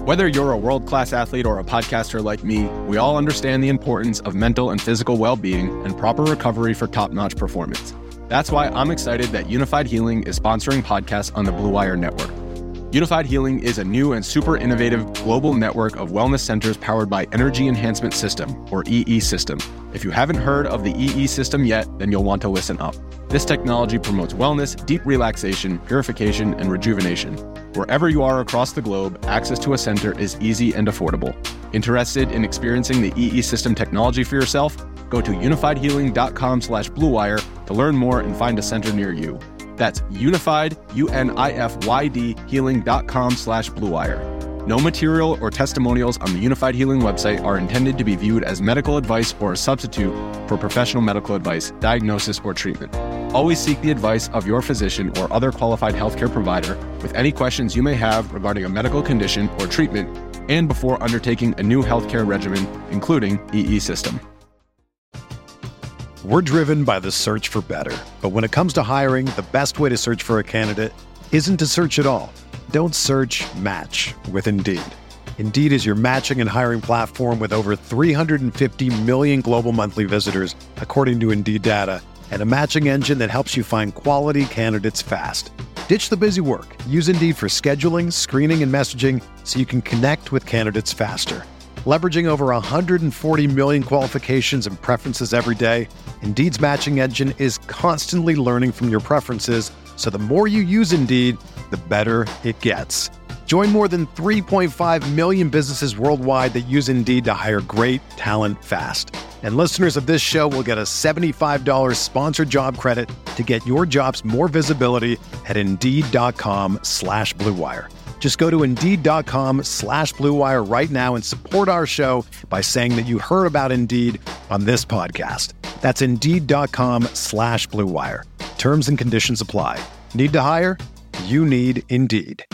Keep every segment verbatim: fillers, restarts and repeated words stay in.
Whether you're a world-class athlete or a podcaster like me, we all understand the importance of mental and physical well-being and proper recovery for top-notch performance. That's why I'm excited that Unified Healing is sponsoring podcasts on the Blue Wire Network. Unified Healing is a new and super innovative global network of wellness centers powered by Energy Enhancement System, or E E System. If you haven't heard of the E E System yet, then you'll want to listen up. This technology promotes wellness, deep relaxation, purification, and rejuvenation. Wherever you are across the globe, access to a center is easy and affordable. Interested in experiencing the E E System technology for yourself? Go to unified healing dot com slash blue wire to learn more and find a center near you. That's unified, U N I F Y D, healing.com slash blue wire. No material or testimonials on the Unified Healing website are intended to be viewed as medical advice or a substitute for professional medical advice, diagnosis, or treatment. Always seek the advice of your physician or other qualified healthcare provider with any questions you may have regarding a medical condition or treatment and before undertaking a new healthcare regimen, including E E System. We're driven by the search for better. But when it comes to hiring, the best way to search for a candidate isn't to search at all. Don't search, match with Indeed. Indeed is your matching and hiring platform with over three hundred fifty million global monthly visitors, according to Indeed data, and a matching engine that helps you find quality candidates fast. Ditch the busy work. Use Indeed for scheduling, screening, and messaging so you can connect with candidates faster. Leveraging over one hundred forty million qualifications and preferences every day, Indeed's matching engine is constantly learning from your preferences, so the more you use Indeed, the better it gets. Join more than three point five million businesses worldwide that use Indeed to hire great talent fast. And listeners of this show will get a seventy-five dollars sponsored job credit to get your jobs more visibility at Indeed.com slash Blue Wire. Just go to Indeed.com slash Blue Wire right now and support our show by saying that you heard about Indeed on this podcast. That's Indeed.com slash Blue Wire. Terms and conditions apply. Need to hire? You need Indeed.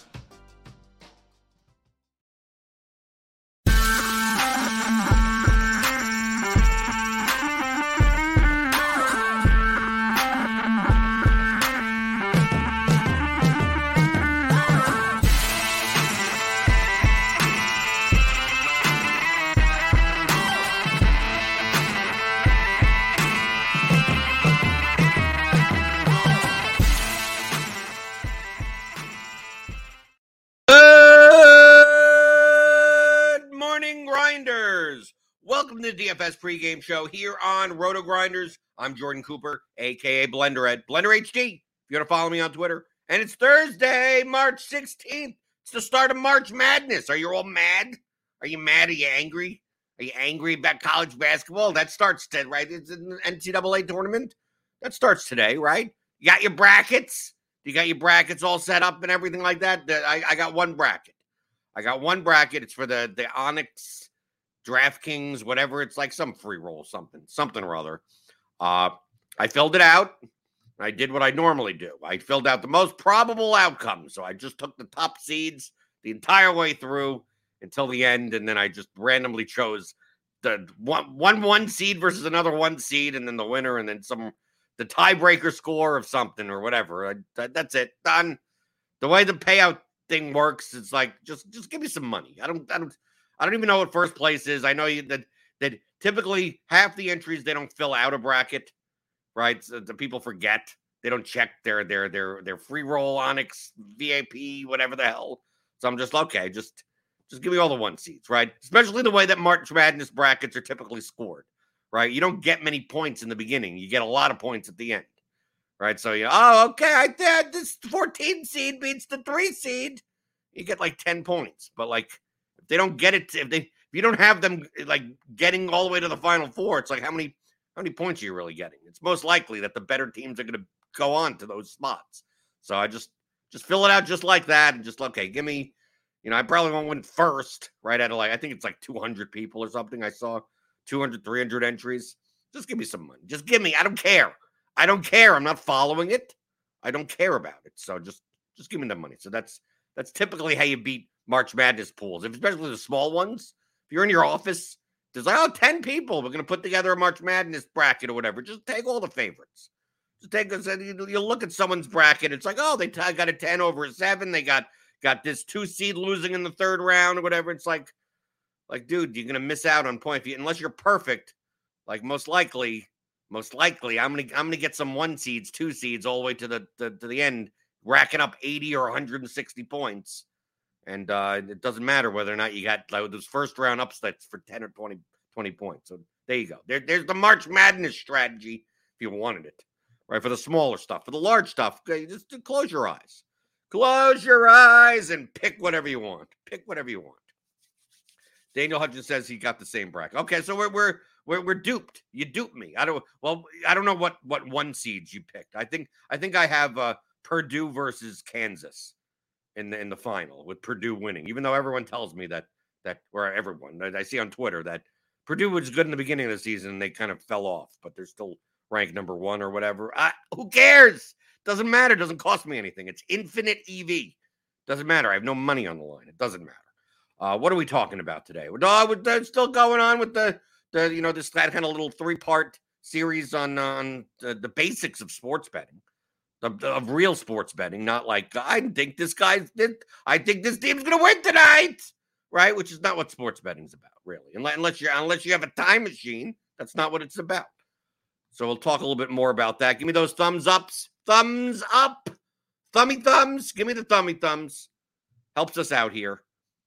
Welcome to the D F S pregame show here on Roto Grinders. I'm Jordan Cooper, a k a. Blender at Blender H D. If you want to follow me on Twitter. And it's Thursday, March sixteenth. It's the start of March Madness. Are you all mad? Are you mad? Are you angry? Are you angry about college basketball? That starts today, right? It's an N C double A tournament. That starts today, right? You got your brackets? You got your brackets all set up and everything like that? I, I got one bracket. I got one bracket. It's for the, the Onyx DraftKings, whatever. It's like some free roll, something, something or other. Uh, I filled it out. I did what I normally do. I filled out the most probable outcomes. So I just took the top seeds the entire way through until the end. And then I just randomly chose the one, one, one seed versus another one seed, and then the winner, and then some, the tiebreaker score of something or whatever. I, that, that's it. Done. The way the payout thing works, it's like, just, just give me some money. I don't, I don't, I don't even know what first place is. I know you, that that typically half the entries, they don't fill out a bracket, right? So the people forget. They don't check their their their their free roll, Onyx, V A P, whatever the hell. So I'm just, okay, just just give me all the one seeds, right? Especially the way that March Madness brackets are typically scored, right? You don't get many points in the beginning. You get a lot of points at the end, right? So, you know, oh, okay, I did. This fourteen seed beats the three seed. You get like ten points. But, like, if they don't get it, if they if you don't have them like getting all the way to the Final Four, it's like how many how many points are you really getting? It's most likely that the better teams are going to go on to those spots. So I just just fill it out just like that, and just, okay, give me, you know, I probably won't win first, right? Out of like, I think it's like two hundred people or something. I saw two hundred, three hundred entries. Just give me some money. Just give me. I don't care. I don't care. I'm not following it. I don't care about it. So just just give me the money. So that's that's typically how you beat March Madness pools, especially the small ones. If you're in your office, there's like, oh, ten people. We're going to put together a March Madness bracket or whatever. Just take all the favorites. Just take, you look at someone's bracket. It's like, oh, they t- got a ten over a seven. They got got this two seed losing in the third round or whatever. It's like, like, dude, you're gonna miss out on point unless you're perfect. Like most likely, most likely, I'm gonna I'm gonna get some one seeds, two seeds, all the way to the to, to the end, racking up eighty or one hundred sixty points, and uh, it doesn't matter whether or not you got like, those first round upsets for ten or twenty, twenty points. So there you go. There, there's the March Madness strategy if you wanted it. Right, for the smaller stuff. For the large stuff, just close your eyes. Close your eyes and pick whatever you want. Pick whatever you want. Daniel Hutchins says he got the same bracket. Okay, so we're we're we're, we're duped. You duped me. I don't. Well, I don't know what what one seeds you picked. I think I think I have uh, Purdue versus Kansas in the in the final with Purdue winning. Even though everyone tells me that that or everyone I see on Twitter that Purdue was good in the beginning of the season and they kind of fell off, but they're still ranked number one or whatever. I, who cares? Doesn't matter. Doesn't cost me anything. It's infinite E V. Doesn't matter. I have no money on the line. It doesn't matter. Uh, what are we talking about today? We're uh, still going on with the, the you know, this kind of little three-part series on, on the, the basics of sports betting, the, the, of real sports betting, not like, I think this guy's, I think this team's going to win tonight, right? Which is not what sports betting is about, really. Unless, unless, you're, unless you have a time machine, that's not what it's about. So we'll talk a little bit more about that. Give me those thumbs ups. Thumbs up. Thummy thumbs. Give me the thummy thumbs. Helps us out here.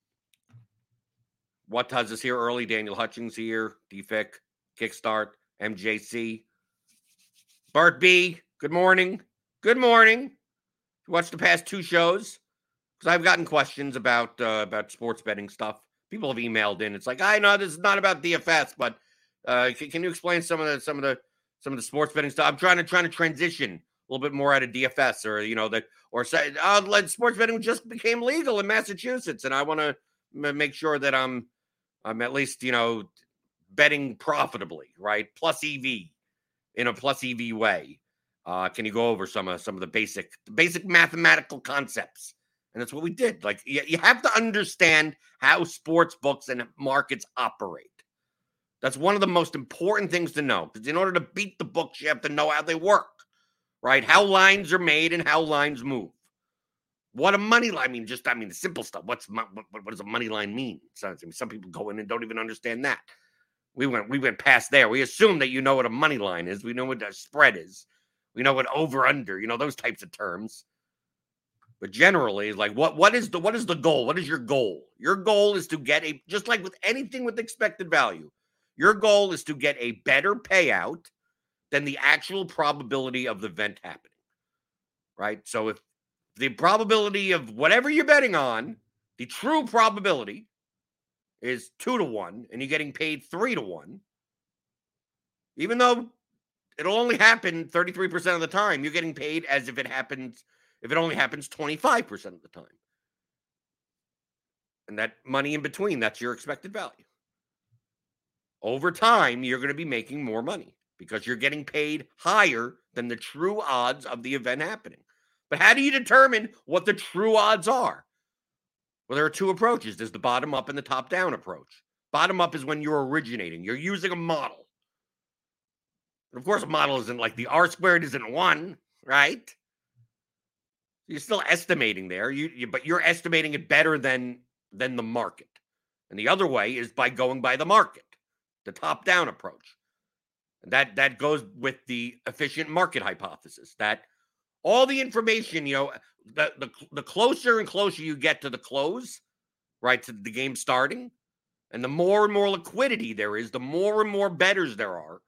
What does us here early? Daniel Hutchings here. D F I C. Kickstart. M J C. Bart B. Good morning. Good morning. Watched the past two shows because I've gotten questions about uh, about sports betting stuff. People have emailed in. It's like, I know this is not about D F S, but uh, can, can you explain some of the some of the Some of the sports betting stuff? I'm trying to trying to transition a little bit more out of D F S, or you know that, or say, uh, sports betting just became legal in Massachusetts, and I want to m- make sure that I'm I'm at least you know betting profitably, right? Plus E V in a plus E V way. Uh, can you go over some of some of the basic basic mathematical concepts? And that's what we did. Like you, you have to understand how sports books and markets operate. That's one of the most important things to know, because in order to beat the books, you have to know how they work, right? How lines are made and how lines move. What a money line, I mean, just, I mean, the simple stuff. What's what, what does a money line mean? So, I mean, some people go in and don't even understand that. We went, we went past there. We assume that you know what a money line is. We know what a spread is. We know what over, under, you know, those types of terms. But generally, like, what, what is the, what is the goal? What is your goal? Your goal is to get a, just like with anything with expected value, your goal is to get a better payout than the actual probability of the event happening, right? So if the probability of whatever you're betting on, the true probability is two to one, and you're getting paid three to one, even though it'll only happen thirty-three percent of the time, you're getting paid as if it happens, if it only happens twenty-five percent of the time. And that money in between, that's your expected value. Over time, you're going to be making more money because you're getting paid higher than the true odds of the event happening. But how do you determine what the true odds are? Well, there are two approaches. There's the bottom up and the top down approach. Bottom up is when you're originating. You're using a model. And of course, a model isn't like the R squared isn't one, right? You're still estimating there, you, you but you're estimating it better than, than the market. And the other way is by going by the market. The top-down approach. That that goes with the efficient market hypothesis, that all the information, you know, the, the, the closer and closer you get to the close, right, to the game starting, and the more and more liquidity there is, the more and more bettors there are,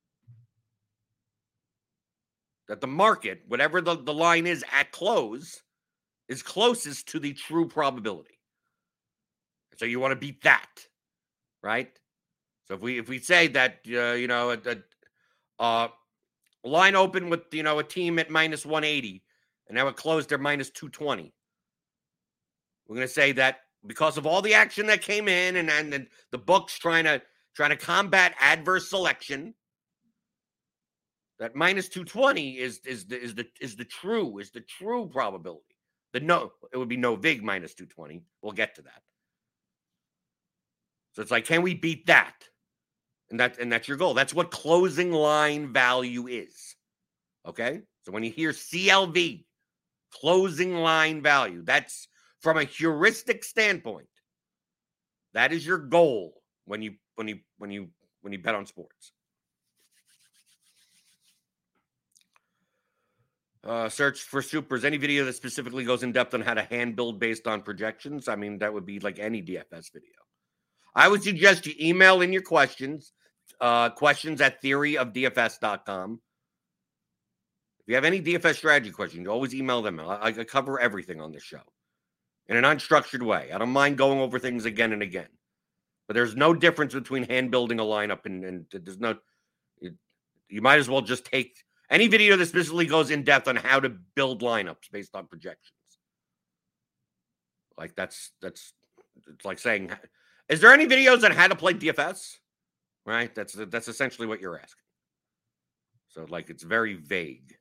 that the market, whatever the, the line is at close, is closest to the true probability. So you want to beat that, right? So if we if we say that uh, you know a, a uh, line open with you know a team at minus one eighty and now it closed at minus two twenty, we're going to say that because of all the action that came in and and the, the books trying to trying to combat adverse selection, that minus two twenty is is the is the is the true is the true probability. The no it would be no vig minus two twenty. We'll get to that. So it's like, can we beat that? And that and that's your goal. That's what closing line value is. Okay? So when you hear C L V, closing line value, that's from a heuristic standpoint, that is your goal when you when you when you when you bet on sports. Uh, search for supers. Any video that specifically goes in depth on how to hand build based on projections. I mean, that would be like any D F S video. I would suggest you email in your questions, uh, questions at theory of D F S dot com. If you have any D F S strategy questions, you always email them. I, I cover everything on this show in an unstructured way. I don't mind going over things again and again. But there's no difference between hand building a lineup and, and there's no, it, you might as well just take any video that specifically goes in depth on how to build lineups based on projections. Like that's, that's, it's like saying, is there any videos on how to play D F S? Right? That's, that's essentially what you're asking. So like, it's very vague.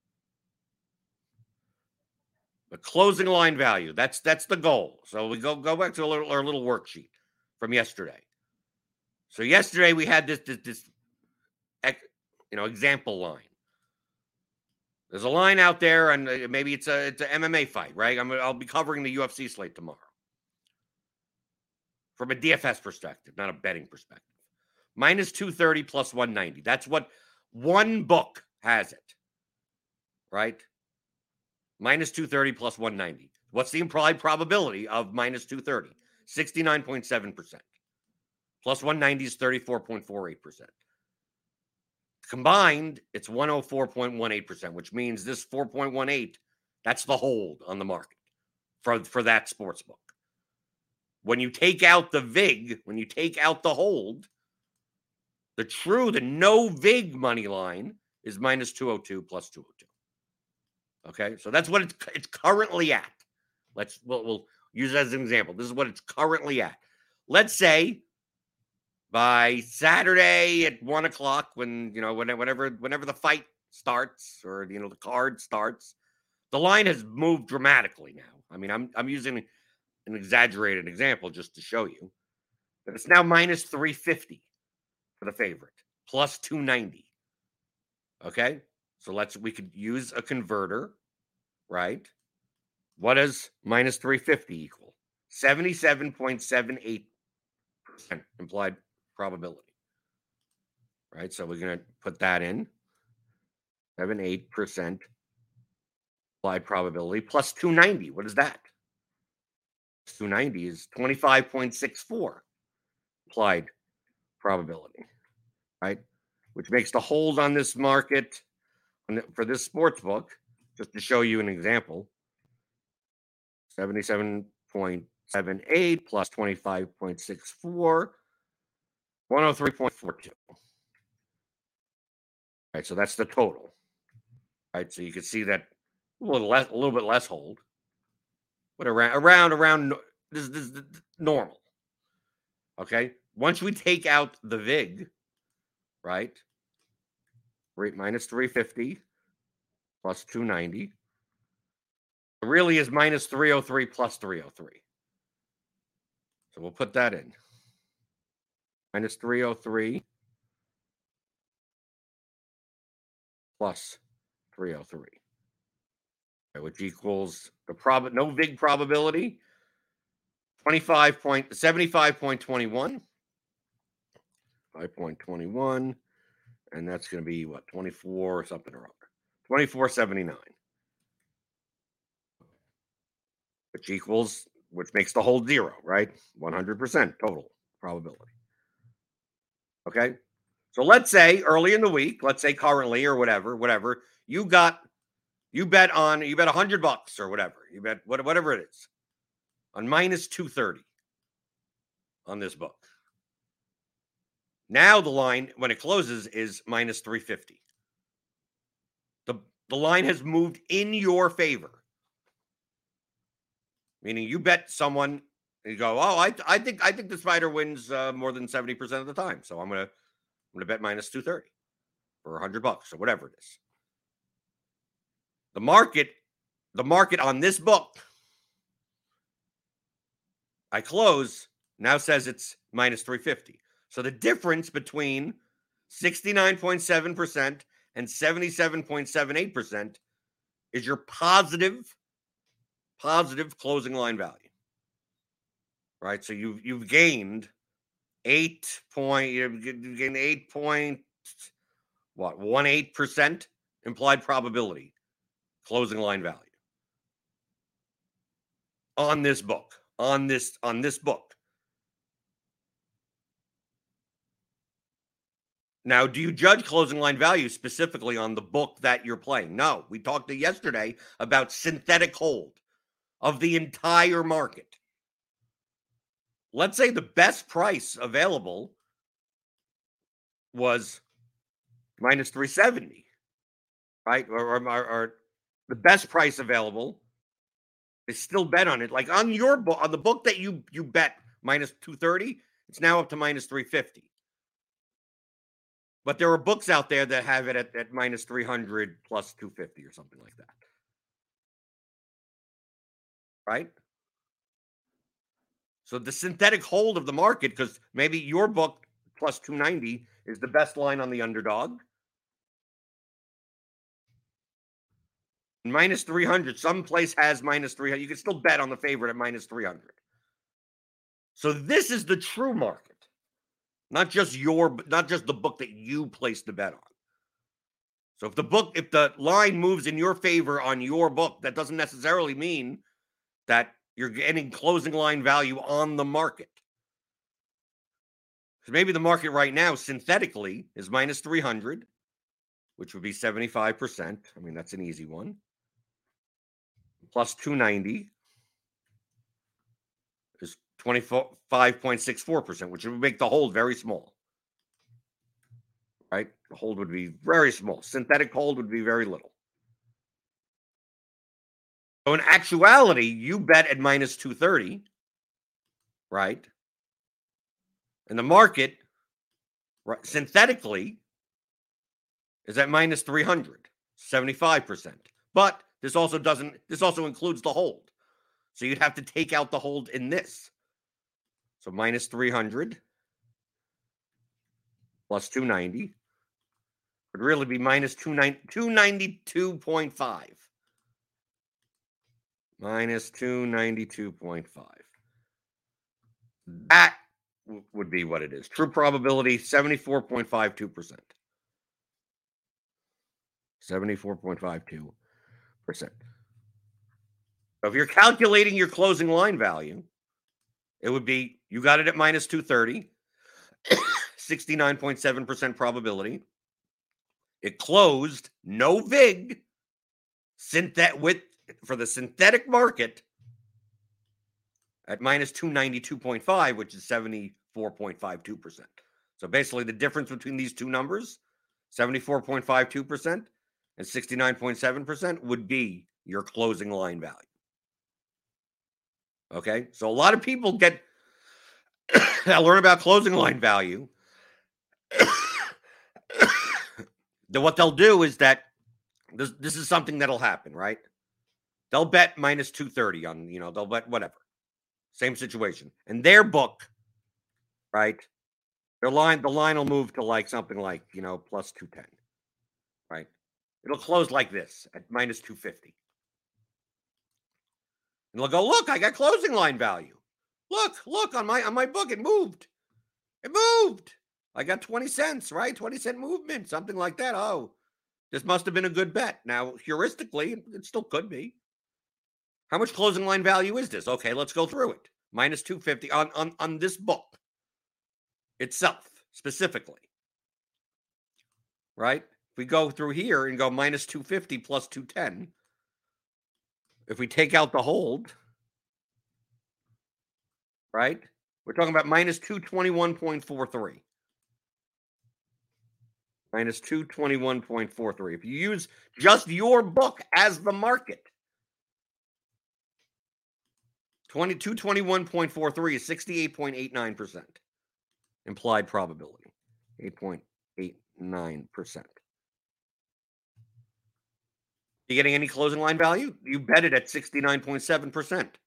The closing line value, that's, that's the goal. So we go, go back to a little, our little worksheet from yesterday. So yesterday we had this, this, this, you know, example line. There's a line out there, and maybe it's a it's an M M A fight, right? I'm I'll be covering the U F C slate tomorrow from a D F S perspective, not a betting perspective. Minus two thirty plus one ninety. That's what one book has it, right? Minus two thirty plus one ninety. What's the implied probability of minus two thirty? sixty-nine point seven percent. Plus one ninety is thirty-four point four eight percent. Combined, it's one oh four point one eight percent, which means this four point one eight, that's the hold on the market for, for that sports book. When you take out the vig, when you take out the hold, the true, the no vig money line is minus two oh two plus two oh two. Okay, so that's what it's, it's currently at. Let's, we'll, we'll use it as an example. This is what it's currently at. Let's say by Saturday at one o'clock, when, you know, whenever, whenever the fight starts or, you know, the card starts, the line has moved dramatically now. I mean, I'm, I'm using an exaggerated example just to show you that it's now minus three fifty for the favorite, plus two ninety. Okay. So let's, we could use a converter, right? What does minus three fifty equal? seventy-seven point seven eight percent implied probability, right? So we're going to put that in. seventy-eight percent implied probability plus two ninety. What is that? two ninety is twenty-five point six four implied probability, right? Which makes the hold on this market for this sports book, just to show you an example, seventy-seven point seven eight plus twenty-five point six four, one oh three point four two. Right, so that's the total. Right, so you can see that a little less, a little bit less hold, but around, around, around this, this, this normal. Okay, once we take out the vig, right, rate minus three fifty plus two ninety. It really is minus three oh three plus three oh three. So we'll put that in. Minus three oh three plus three oh three. Okay, which equals the prob no vig probability, twenty-five point seventy-five point two one. five point two one. And that's going to be what, twenty-four or something or other. twenty-four seventy-nine. Which equals, which makes the hold zero, right? one hundred percent total probability. Okay? So let's say early in the week, let's say currently or whatever, whatever, you got, you bet on, you bet one hundred bucks or whatever. You bet whatever it is on minus two thirty on this book. Now the line, when it closes, is minus three fifty. The, the line has moved in your favor. Meaning you bet someone, and you go, oh, I I think I think the spider wins uh, more than seventy percent of the time. So I'm gonna I'm gonna bet minus two thirty for a hundred bucks or whatever it is. The market, the market on this book, I close, now says it's minus three fifty. So the difference between sixty-nine point seven percent and seventy-seven point seven eight percent is your positive positive closing line value. Right? So you've you've gained eight point you've gained eight point what one eight percent implied probability closing line value on this book. On this on this book. Now, do you judge closing line value specifically on the book that you're playing? No. We talked to yesterday about synthetic hold of the entire market. Let's say the best price available was minus three seventy, right? Or, or, or the best price available is still bet on it. Like on your book, on the book that you you bet minus two thirty, it's now up to minus three fifty. But there are books out there that have it at, at minus three hundred plus two fifty or something like that. Right? So the synthetic hold of the market, because maybe your book plus two ninety is the best line on the underdog. Minus three hundred, some place has minus three hundred. You can still bet on the favorite at minus three hundred. So this is the true market. Not just your, not just the book that you placed the bet on. So if the book, if the line moves in your favor on your book, that doesn't necessarily mean that you're getting closing line value on the market. Because maybe the market right now, synthetically, is minus three hundred, which would be seventy-five percent. I mean, that's an easy one. Plus two ninety is twenty-five point six four percent, which would make the hold very small. Right? The hold would be very small. Synthetic hold would be very little. So in actuality, you bet at minus two thirty, right? And the market, right, synthetically, is at minus three hundred, seventy-five percent. But this also doesn't, this also includes the hold. So you'd have to take out the hold in this. So minus three hundred plus two ninety would really be minus two ninety-two point five. Minus two ninety-two point five. That w- would be what it is. True probability, seventy-four point five two percent. seventy-four point five two percent. So if you're calculating your closing line value, it would be, you got it at minus two thirty, sixty-nine point seven percent probability. It closed, no vig, synthet with for the synthetic market at minus two ninety-two point five, which is seventy-four point five two percent. So basically the difference between these two numbers, seventy-four point five two percent and sixty-nine point seven percent, would be your closing line value. Okay, so a lot of people get that learn about closing line value. Then what they'll do is that this, this is something that'll happen, right? They'll bet minus two thirty on, you know, they'll bet whatever. Same situation. And their book, right? Their line, the line will move to like something like, you know, plus two ten, right? It'll close like this at minus two fifty. And they'll go, look, I got closing line value. Look, look on my on my book, it moved. It moved. I got twenty cents, right? twenty cent movement, something like that. Oh, this must have been a good bet. Now, heuristically, it still could be. How much closing line value is this? Okay, let's go through it. Minus two fifty on, on, on this book itself, specifically. Right? If we go through here and go minus two fifty plus two ten, if we take out the hold, right? We're talking about minus two twenty-one point four three. Minus two twenty-one point four three. If you use just your book as the market, two twenty-one point four three is sixty-eight point eight nine percent implied probability. eight point eight nine percent. You getting any closing line value? You bet it at sixty-nine point seven percent.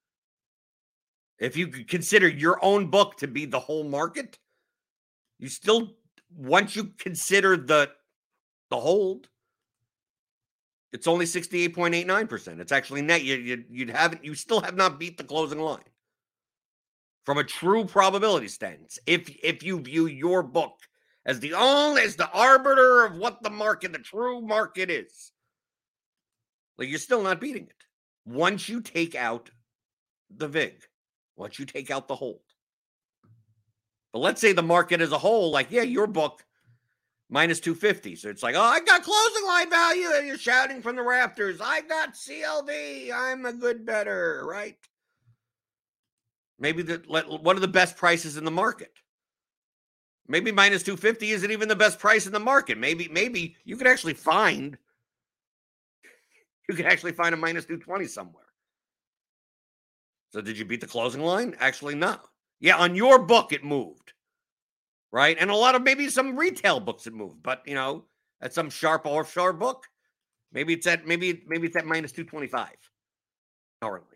If you could consider your own book to be the whole market, you still, once you consider the the hold, It's only sixty-eight point eight nine percent. It's actually net. You, you, you'd haven't, you still have not beat the closing line. From a true probability stance, if if you view your book as the only, as the arbiter of what the market, the true market is, like you're still not beating it. Once you take out the vig, once you take out the hold. But let's say the market as a whole, like, yeah, your book, minus two fifty. So it's like, oh, I got closing line value, and you're shouting from the rafters, I got C L V, I'm a good better, right? Maybe the, what are the best prices in the market? Maybe minus two fifty isn't even the best price in the market. Maybe, maybe you could actually find, you could actually find a minus two twenty somewhere. So did you beat the closing line? Actually, no. Yeah, on your book, it moved, right? And a lot of maybe some retail books it moved, but you know, at some sharp offshore book, maybe it's at maybe maybe it's at minus two twenty-five currently.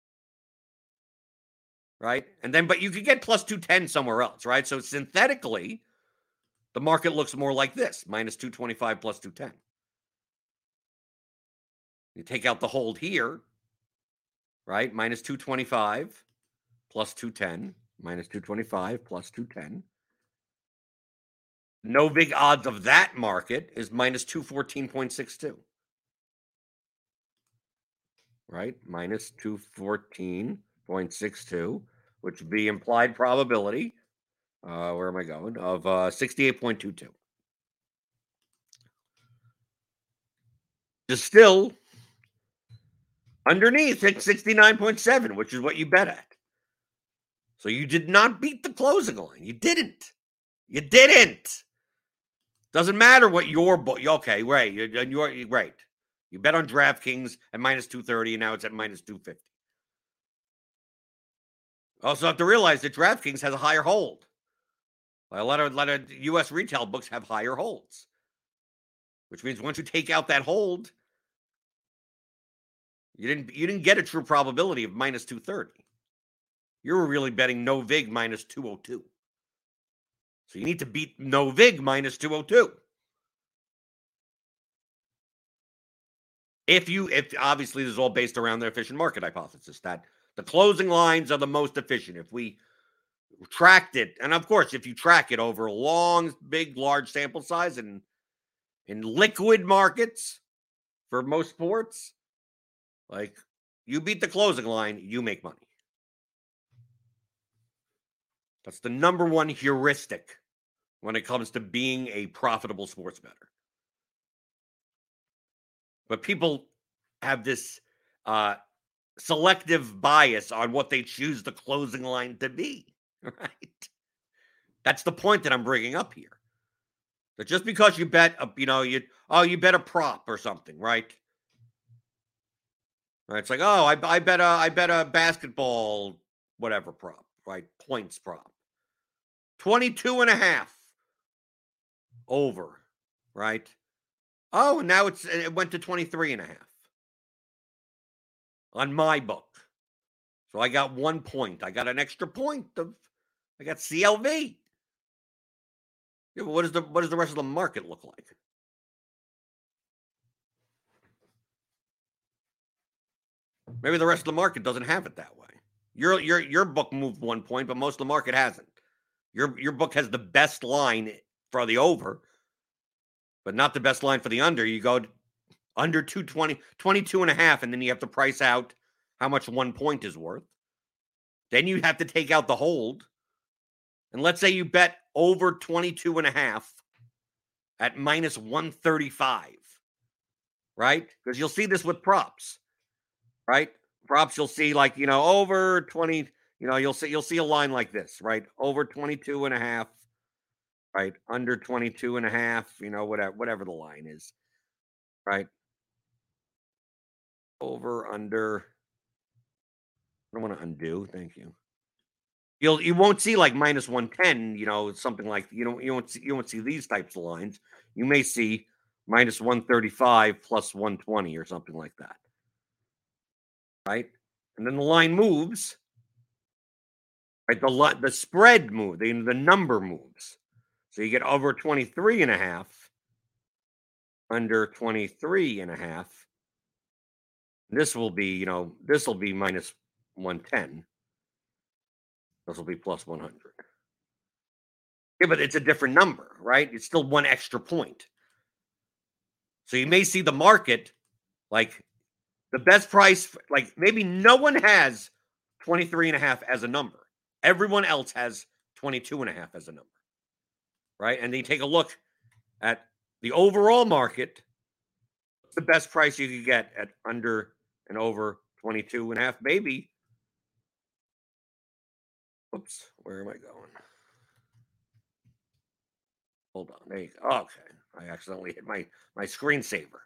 Right? And then, but you could get plus two ten somewhere else, right? So synthetically, the market looks more like this, minus two twenty-five plus two ten. You take out the hold here, right? Minus two twenty-five plus two ten, minus two twenty-five plus two ten. No big odds of that market is minus two fourteen point six two. Right? Minus two fourteen point six two, which would be implied probability, uh, where am I going, of uh, sixty-eight point two two. Is still underneath at sixty-nine point seven, which is what you bet at. So you did not beat the closing line. You didn't. You didn't. Doesn't matter what your book. Okay, right. You're, you're right. You bet on DraftKings at minus two thirty, and now it's at minus two fifty. Also have to realize that DraftKings has a higher hold. A lot of, a lot of U S retail books have higher holds, which means once you take out that hold, you didn't you didn't get a true probability of minus two thirty. You were really betting no vig minus two oh two. So you need to beat no vig minus two oh two. If you, if obviously this is all based around the efficient market hypothesis that the closing lines are the most efficient. If we tracked it, and of course, if you track it over a long, big, large sample size and in liquid markets for most sports, like you beat the closing line, you make money. That's the number one heuristic when it comes to being a profitable sports bettor. But people have this uh, selective bias on what they choose the closing line to be, right? That's the point that I'm bringing up here. That just because you bet, a, you know, you oh, you bet a prop or something, right? Right? It's like, oh, I, I bet a, I bet a basketball, whatever prop, right? Points prop. twenty-two and a half over, right? Oh, and now it's it went to twenty-three and a half on my book. So I got one point. I got an extra point of I got C L V. Yeah, but what does the what does the rest of the market look like? Maybe the rest of the market doesn't have it that way. Your your your book moved one point, but most of the market hasn't. Your your book has the best line for the over, but not the best line for the under. You go under two twenty, twenty-two and a half, and then you have to price out how much one point is worth. Then you have to take out the hold. And let's say you bet over twenty-two and a half at minus one thirty-five, right? Because you'll see this with props, right? Props, you'll see like, you know, over twenty, you know, you'll see, you'll see a line like this, right? Over twenty-two and a half, right? Under twenty-two and a half, you know, whatever, whatever the line is, right? Over, under, I don't want to undo. Thank you. You'll, you won't see like minus one ten, you know, something like, you don't, you won't see, you won't see these types of lines. You may see minus one thirty-five plus one twenty or something like that. Right? And then the line moves. Right? The, the spread moves, the, the number moves. So you get over twenty-three and a half, under twenty-three and a half, This will be, you know, this will be minus one ten. This will be plus one hundred. Yeah, but it's a different number, right? It's still one extra point. So you may see the market, like the best price, like maybe no one has twenty-three and a half as a number. Everyone else has twenty-two and a half as a number, right? And then you take a look at the overall market, the best price you could get at under and over twenty-two and a half, maybe. Oops, where am I going? Hold on. There you go. Okay. I accidentally hit my, my screensaver.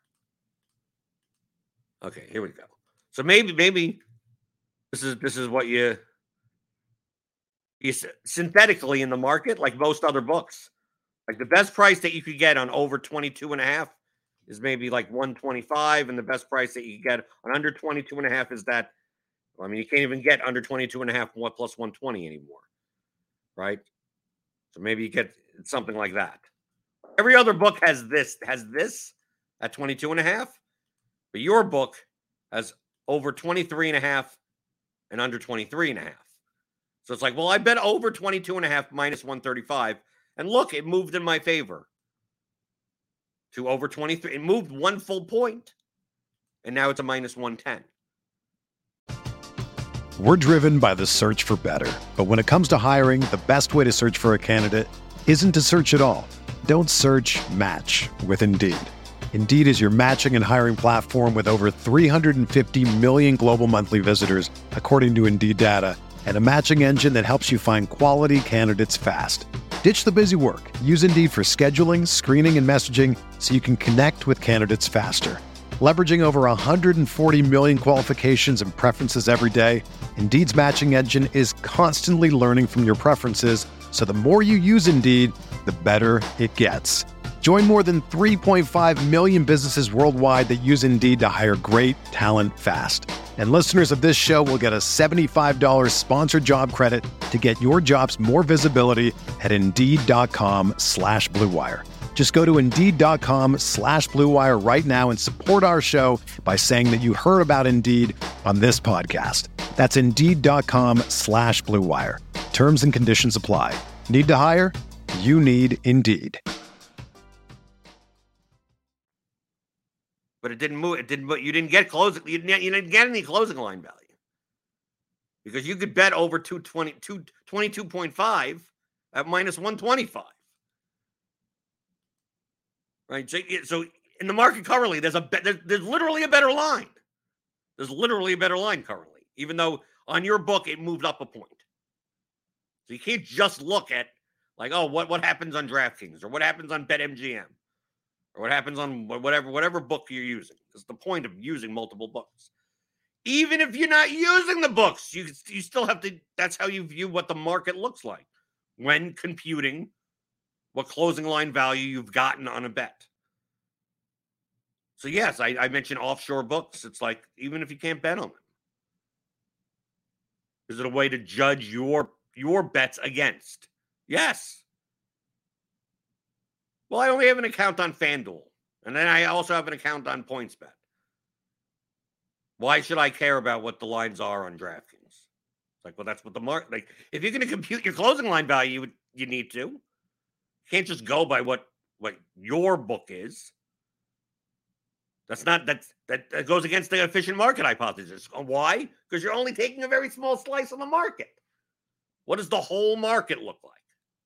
Okay, here we go. So maybe, maybe this is this is what you you synthetically in the market, like most other books. Like the best price that you could get on over twenty-two and a half is maybe like one twenty-five, and the best price that you could get on under twenty-two and a half is that, well, I mean, you can't even get under twenty-two and a half plus one twenty anymore, right? So maybe you get something like that. Every other book has this, has this at twenty-two and a half, but your book has over twenty-three and a half and under twenty-three and a half. So it's like, well, I bet over twenty-two and a half minus one thirty-five. And look, it moved in my favor to over twenty-three. It moved one full point, and now it's a minus one ten. We're driven by the search for better. But when it comes to hiring, the best way to search for a candidate isn't to search at all. Don't search, match with Indeed. Indeed is your matching and hiring platform with over three hundred fifty million global monthly visitors, according to Indeed data, and a matching engine that helps you find quality candidates fast. Ditch the busy work. Use Indeed for scheduling, screening, and messaging so you can connect with candidates faster. Leveraging over one hundred forty million qualifications and preferences every day, Indeed's matching engine is constantly learning from your preferences, so the more you use Indeed, the better it gets. Join more than three point five million businesses worldwide that use Indeed to hire great talent fast. And listeners of this show will get a seventy-five dollars sponsored job credit to get your jobs more visibility at Indeed.com slash Blue Wire. Just go to Indeed.com slash Blue Wire right now and support our show by saying that you heard about Indeed on this podcast. That's Indeed.com slash Blue Wire. Terms and conditions apply. Need to hire? You need Indeed. But it didn't move. It didn't. But you didn't get closing. You didn't, you didn't get any closing line value because you could bet over two twenty, two twenty-two point five at minus one twenty-five. Right. So, so in the market currently, there's a there's, there's literally a better line. There's literally a better line currently, even though on your book it moved up a point. So you can't just look at like, oh, what what happens on DraftKings or what happens on BetMGM. Or what happens on whatever whatever book you're using. That's the point of using multiple books. Even if you're not using the books, you you still have to. That's how you view what the market looks like when computing what closing line value you've gotten on a bet. So yes, I, I mentioned offshore books. It's like even if you can't bet on them, is it a way to judge your your bets against? Yes. Well, I only have an account on FanDuel, and then I also have an account on PointsBet. Why should I care about what the lines are on DraftKings? It's like, well, that's what the market. Like, if you're going to compute your closing line value, you, you need to. You can't just go by what what your book is. That's not that's that, that goes against the efficient market hypothesis. Why? Because you're only taking a very small slice of the market. What does the whole market look like?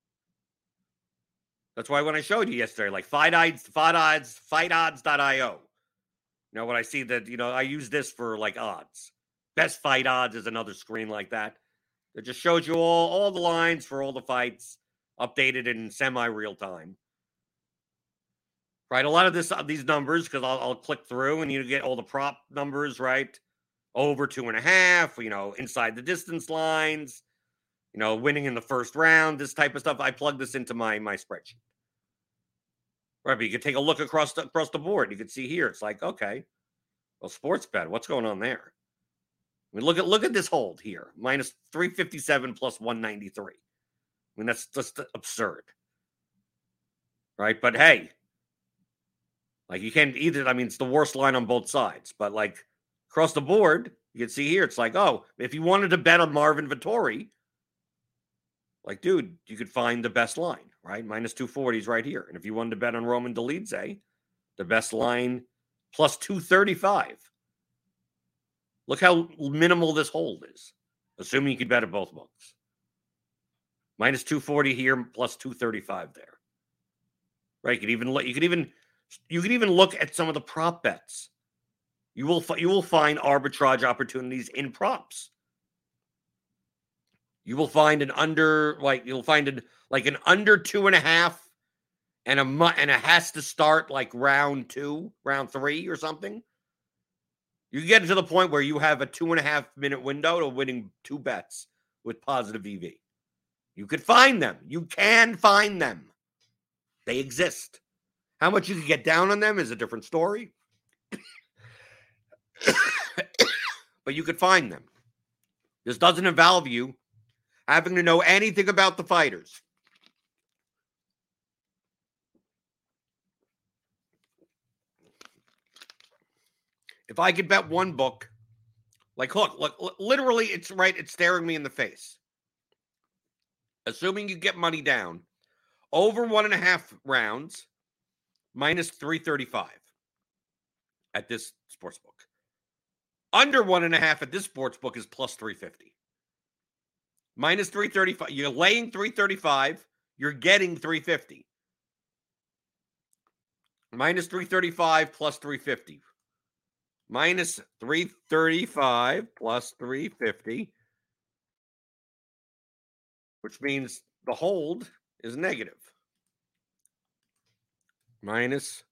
That's why when I showed you yesterday, like fight odds, fight odds, fight odds dot io. You know, when I see that, you know, I use this for like odds. Best fight odds is another screen like that. It just shows you all, all the lines for all the fights updated in semi-real time. Right? A lot of this, these numbers, because I'll, I'll click through and you get all the prop numbers, right? Over two and a half, you know, inside the distance lines. You know, winning in the first round, this type of stuff. I plug this into my, my spreadsheet. Right, but you could take a look across the, across the board. You could see here, it's like, okay, well, sports bet, what's going on there? I mean, look at look at this hold here, minus three fifty-seven plus one ninety-three. I mean, that's just absurd. Right, but hey, like you can't either. I mean, it's the worst line on both sides, but like across the board, you can see here, it's like, oh, if you wanted to bet on Marvin Vettori, like, dude, you could find the best line, right? Minus two forty is right here. And if you wanted to bet on Roman Dolidze, the best line plus two thirty-five. Look how minimal this hold is, assuming you could bet at both books. Minus two forty here, plus two thirty-five there. Right? You could even look, you could even you could even look at some of the prop bets. You will you will find arbitrage opportunities in props. You will find an under like you'll find an like an under two and a half, and a and it has to start like round two, round three, or something. You get to the point where you have a two and a half minute window to winning two bets with positive E V. You could find them. You can find them. They exist. How much you can get down on them is a different story. But you could find them. This doesn't involve you having to know anything about the fighters. If I could bet one book, like, look, look, literally, it's right, it's staring me in the face. Assuming you get money down, over one and a half rounds, minus three thirty-five at this sports book. Under one and a half at this sports book is plus three fifty. Minus three thirty-five. You're laying three thirty-five. You're getting three fifty. Minus three thirty-five plus three fifty. Minus three thirty-five plus three fifty. Which means the hold is negative. Minus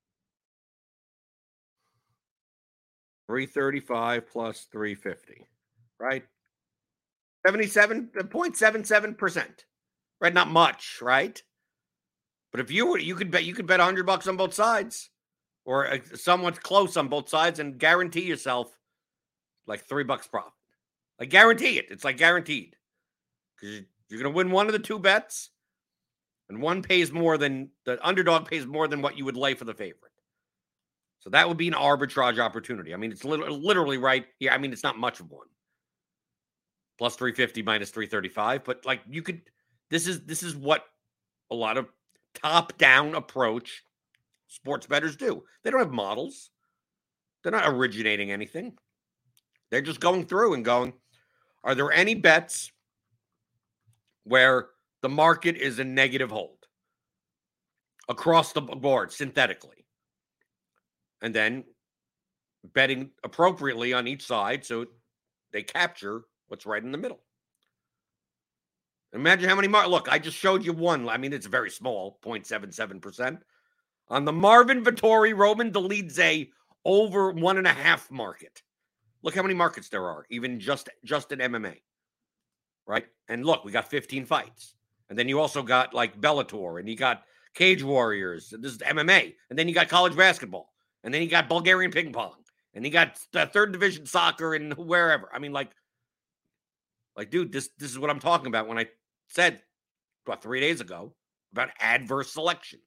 three thirty-five plus three fifty, right? seventy-seven point seven seven percent, right? Not much, right? But if you were, you could bet, you could bet a hundred bucks on both sides, or somewhat close on both sides, and guarantee yourself like three bucks profit. Like, guarantee it. It's like guaranteed, because you're going to win one of the two bets, and one pays more than the underdog pays more than what you would lay for the favorite. So that would be an arbitrage opportunity. I mean, it's literally, literally right here. I mean, it's not much of one. Plus three fifty minus three thirty-five, but like you could, this is this is what a lot of top-down approach sports bettors do. They don't have models. They're not originating anything. They're just going through and going, are there any bets where the market is a negative hold across the board synthetically? And then betting appropriately on each side so they capture what's right in the middle. Imagine how many mar- look, I just showed you one. I mean, it's very small, zero point seven seven percent. On the Marvin Vettori, Roman Dolidze over one and a half market. Look how many markets there are, even just, just in M M A. Right? And look, we got fifteen fights. And then you also got like Bellator, and you got Cage Warriors. This is M M A. And then you got college basketball. And then you got Bulgarian ping pong. And you got the third division soccer and wherever. I mean, like, like, dude, this, this is what I'm talking about when I said about three days ago about adverse selection.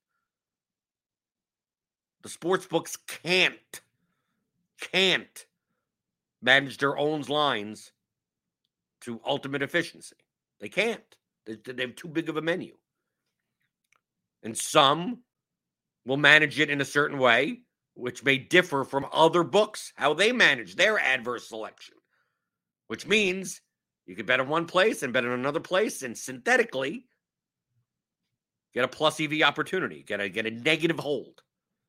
The sports books can't, can't manage their own lines to ultimate efficiency. They can't. They, they have too big of a menu. And some will manage it in a certain way, which may differ from other books, how they manage their adverse selection, which means you could bet in one place and bet in another place and synthetically get a plus E V opportunity, get a, get a negative hold.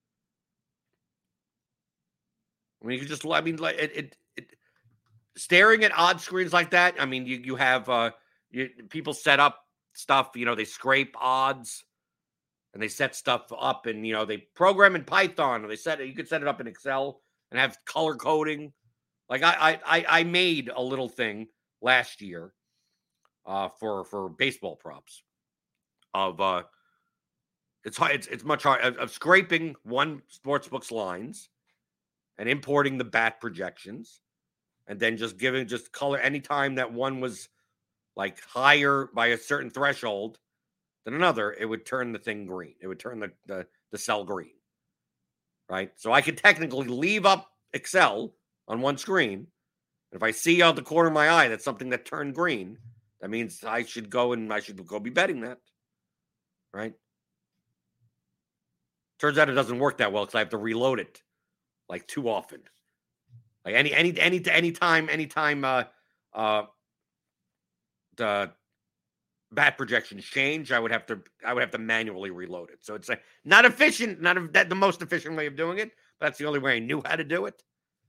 I mean, you could just, I mean, like it, it, it staring at odd screens like that. I mean, you, you have, uh, you, people set up stuff, you know, they scrape odds and they set stuff up and, you know, they program in Python or they set it, you could set it up in Excel and have color coding. Like I, I, I made a little thing last year uh, for, for baseball props of, uh, it's hard, it's, it's much hard of, of scraping one sportsbook's lines and importing the bat projections and then just giving just color anytime that one was like higher by a certain threshold than another, it would turn the thing green. It would turn the, the, the cell green, right? So I could technically leave up Excel on one screen. And if I see out the corner of my eye that's something that turned green, that means I should go and I should go be betting that. Right? Turns out it doesn't work that well because I have to reload it like too often. Like any any any any time anytime uh uh the bat projections change, I would have to I would have to manually reload it. So it's like not efficient, not a, that the most efficient way of doing it, but that's the only way I knew how to do it.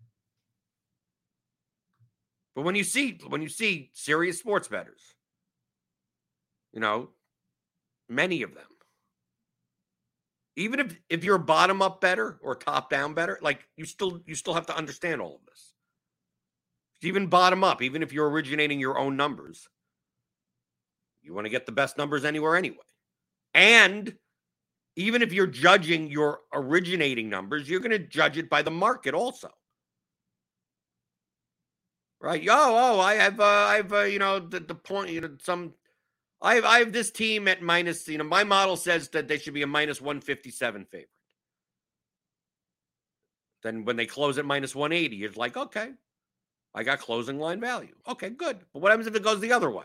But when you see when you see serious sports bettors, you know, many of them, even if if you're a bottom up better or top down better, like you still you still have to understand all of this. Even bottom up, even if you're originating your own numbers, you want to get the best numbers anywhere anyway. And even if you're judging your originating numbers, you're going to judge it by the market also. Right? Oh, oh, I have, uh, I have, uh, you know, the, the point, you know, some, I have, I have this team at minus, you know, my model says that they should be a minus one fifty-seven favorite. Then when they close at minus one eighty, you're like, okay, I got closing line value. Okay, good. But what happens if it goes the other way?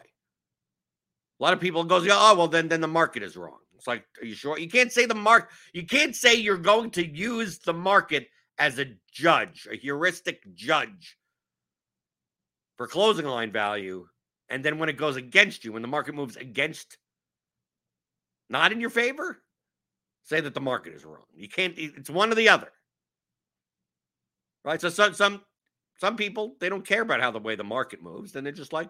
A lot of people goes, oh, well, then, then the market is wrong. It's like, are you sure? You can't say the mark. You can't say you're going to use the market as a judge, a heuristic judge for closing line value. And then when it goes against you, when the market moves against, not in your favor, say that the market is wrong. You can't, it's one or the other. Right? So some, some, some people, they don't care about how the way the market moves. Then they're just like,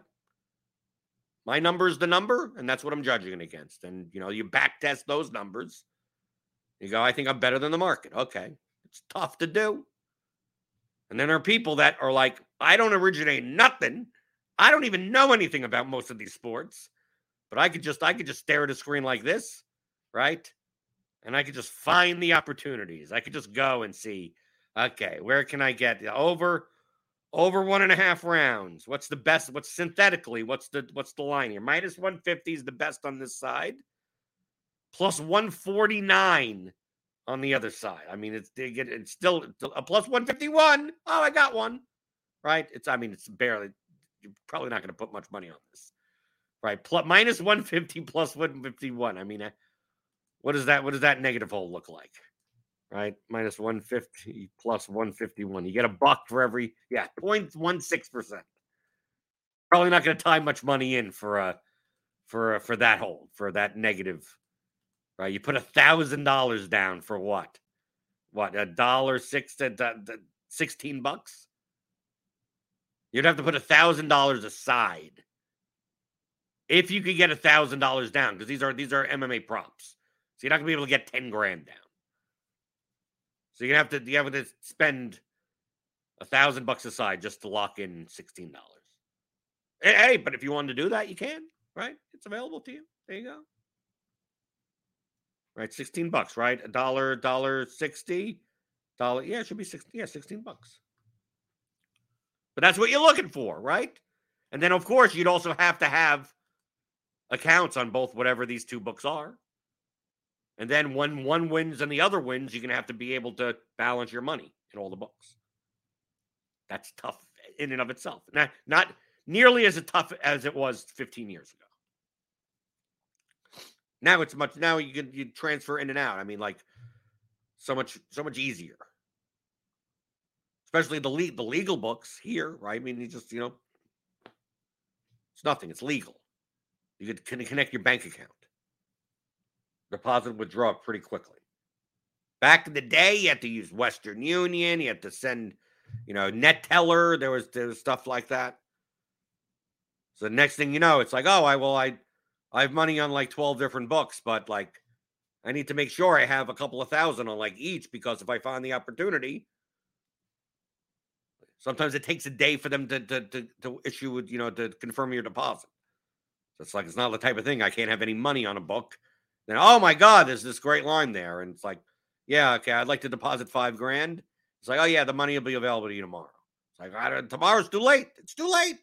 my number is the number, and that's what I'm judging it against. And, you know, you back test those numbers. You go, I think I'm better than the market. Okay. It's tough to do. And then there are people that are like, I don't originate nothing. I don't even know anything about most of these sports. But I could just, I could just stare at a screen like this, right? And I could just find the opportunities. I could just go and see, okay, where can I get over Over one and a half rounds. What's the best? What's synthetically? What's the what's the line here? Minus one fifty is the best on this side. Plus one forty-nine on the other side. I mean, it's it's still a plus one fifty-one. Oh, I got one. Right? It's I mean, it's barely. You're probably not going to put much money on this. Right? Plus minus one fifty plus one fifty-one. I mean, what does that what does that negative hole look like? Right? Minus one fifty plus one fifty-one. You get a buck for every, yeah, zero point one six percent. Probably not going to tie much money in for uh, for uh, for that hole, for that negative. Right? You put a thousand dollars down for what? What, a dollar six to sixteen bucks? You'd have to put a thousand dollars aside if you could get a thousand dollars down, because these are these are M M A props. So you're not gonna be able to get ten grand down. So you're gonna have to you have to spend a thousand bucks aside just to lock in sixteen dollars. Hey, but if you wanted to do that, you can, right? It's available to you. There you go. Right, sixteen bucks, right? A dollar, dollar sixty, dollar. Yeah, it should be sixteen. Yeah, sixteen bucks. But that's what you're looking for, right? And then, of course, you'd also have to have accounts on both whatever these two books are. And then when one wins and the other wins, you're going to have to be able to balance your money in all the books. That's tough in and of itself. Not, not nearly as tough as it was fifteen years ago. Now it's much, now you can you transfer in and out. I mean, like, so much, so much easier. Especially the, le- the legal books here, right? I mean, you just, you know, it's nothing. It's legal. You can connect your bank account. Deposit and withdraw pretty quickly. Back in the day, you had to use Western Union. You had to send, you know, NetTeller. There was, there was stuff like that. So the next thing you know, it's like, oh, I well, I, I have money on like twelve different books, but like, I need to make sure I have a couple of thousand on like each, because if I find the opportunity, sometimes it takes a day for them to to to, to issue, you know, to confirm your deposit. So it's like, it's not the type of thing I can't have any money on a book. Then, oh my God, there's this great line there. And it's like, yeah, okay, I'd like to deposit five grand. It's like, oh yeah, the money will be available to you tomorrow. It's like, I don't, tomorrow's too late. It's too late.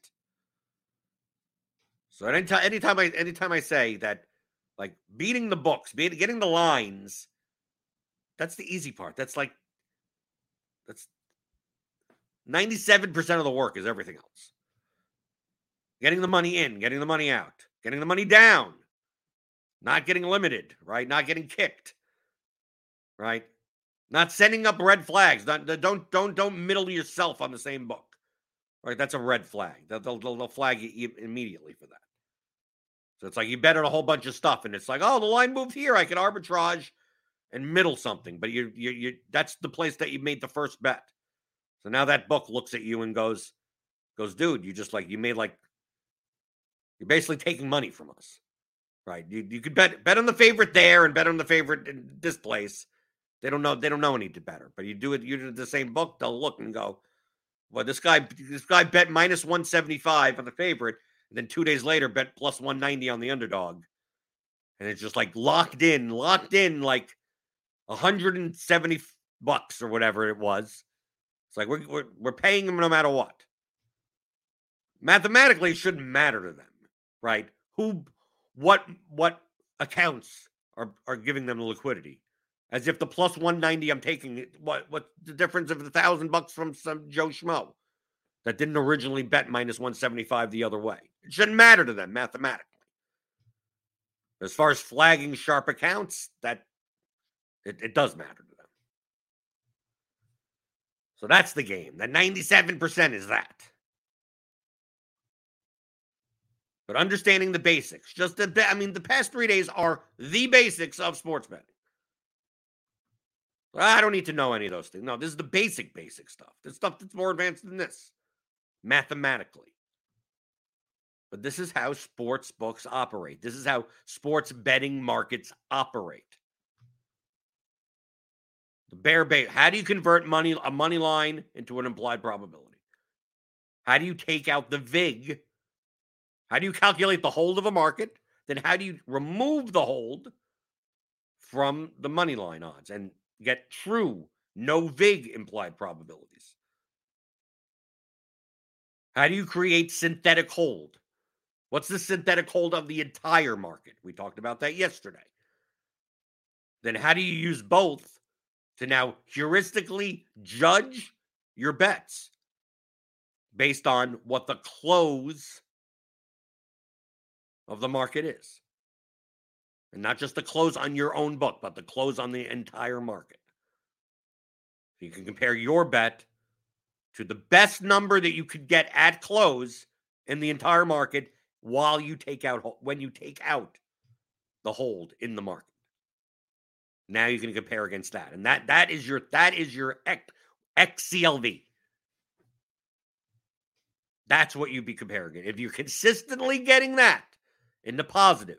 So anytime, anytime I, anytime I say that, like, beating the books, beating, getting the lines, that's the easy part. That's like, that's, ninety-seven percent of the work is everything else. Getting the money in, getting the money out, getting the money down, not getting limited, right? Not getting kicked, right? Not sending up red flags. Not, don't don't don't middle yourself on the same book, right? That's a red flag. They'll, they'll, they'll flag you immediately for that. So it's like you bet on a whole bunch of stuff, and it's like, oh, the line moved here. I can arbitrage and middle something, but you you you that's the place that you made the first bet. So now that book looks at you and goes goes, dude, you just like you made like you're basically taking money from us, right? You you could bet bet on the favorite there and bet on the favorite in this place. They don't know they don't know any better, but you do it. You do the same book. They'll look and go, well, this guy this guy bet minus one seventy-five on the favorite, and then two days later bet plus one ninety on the underdog, and it's just like locked in, locked in like one hundred seventy bucks or whatever it was. It's like we're, we're, we're paying them no matter what. Mathematically, it shouldn't matter to them, right? Who, what, what accounts are, are giving them the liquidity? As if the plus one ninety I'm taking, what, what's the difference of the thousand bucks from some Joe Schmo that didn't originally bet minus one seventy-five the other way? It shouldn't matter to them mathematically. As far as flagging sharp accounts, that It, it does matter to them. So that's the game. The ninety-seven percent is that. But understanding the basics, just the, I mean, the past three days are the basics of sports betting. I don't need to know any of those things. No, this is the basic, basic stuff. There's stuff that's more advanced than this, mathematically. But this is how sports books operate. This is how sports betting markets operate. The bear bait. How do you convert money a money line into an implied probability? How do you take out the vig? How do you calculate the hold of a market? Then how do you remove the hold from the money line odds and get true no vig implied probabilities? How do you create synthetic hold? What's the synthetic hold of the entire market? We talked about that yesterday. Then how do you use both to now heuristically judge your bets based on what the close of the market is? And not just the close on your own book, but the close on the entire market. So you can compare your bet to the best number that you could get at close in the entire market while you take out, when you take out the hold in the market. Now you can compare against that. And that that is your that is your X C L V. That's what you'd be comparing it. If you're consistently getting that in the positive,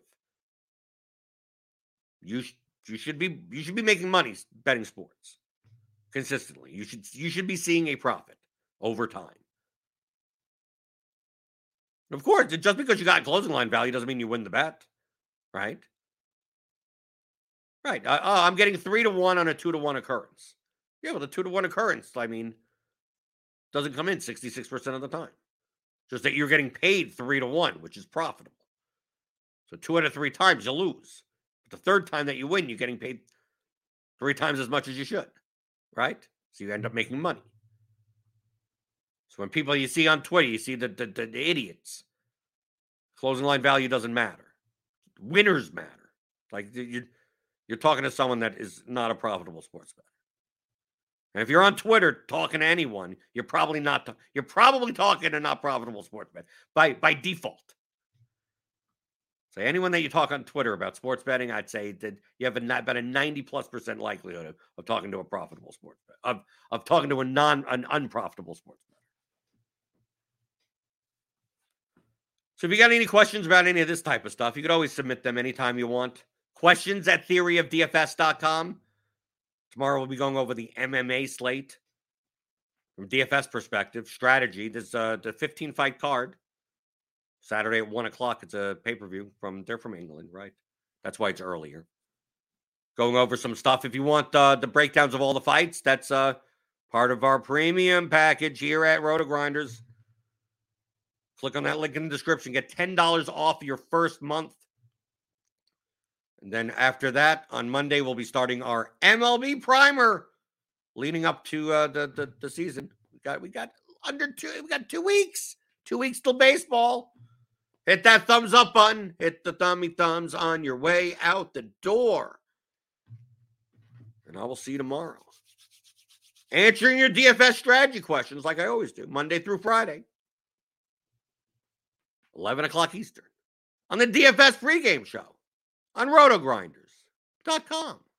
you you should be you should be making money betting sports consistently. You should you should be seeing a profit over time. Of course, just because you got closing line value doesn't mean you win the bet, right? Right. Uh, oh, I'm getting three to one on a two to one occurrence. Yeah, well, the two to one occurrence, I mean, doesn't come in sixty-six percent of the time. Just that you're getting paid three to one, which is profitable. So two out of three times you lose. But the third time that you win, you're getting paid three times as much as you should, right? So you end up making money. So when people you see on Twitter, you see the, the, the, the idiots. Closing line value doesn't matter. Winners matter. Like you, you're talking to someone that is not a profitable sports bettor. And if you're on Twitter talking to anyone, you're probably not. You're probably talking to not profitable sports bet by by default. So anyone that you talk on Twitter about sports betting, I'd say that you have a, about a ninety plus percent likelihood of, of talking to a profitable sports bet, of of talking to a non an unprofitable sports bettor. So if you got any questions about any of this type of stuff, you could always submit them anytime you want. Questions at theory of D F S dot com. Tomorrow we'll be going over the M M A slate from D F S perspective, strategy. There's uh, the fifteen fight card. Saturday at one o'clock. It's a pay-per-view from, they're from England, right? That's why it's earlier. Going over some stuff. If you want uh, the breakdowns of all the fights, that's uh, part of our premium package here at RotoGrinders. Click on that link in the description. Get ten dollars off your first month. And then after that, on Monday, we'll be starting our M L B primer leading up to uh, the, the, the season. got we got under two. We got two weeks. Two weeks till baseball. Hit that thumbs up button. Hit the thummy thumbs on your way out the door. And I will see you tomorrow. Answering your D F S strategy questions like I always do, Monday through Friday. eleven o'clock Eastern. On the D F S pregame show on roto grinders dot com.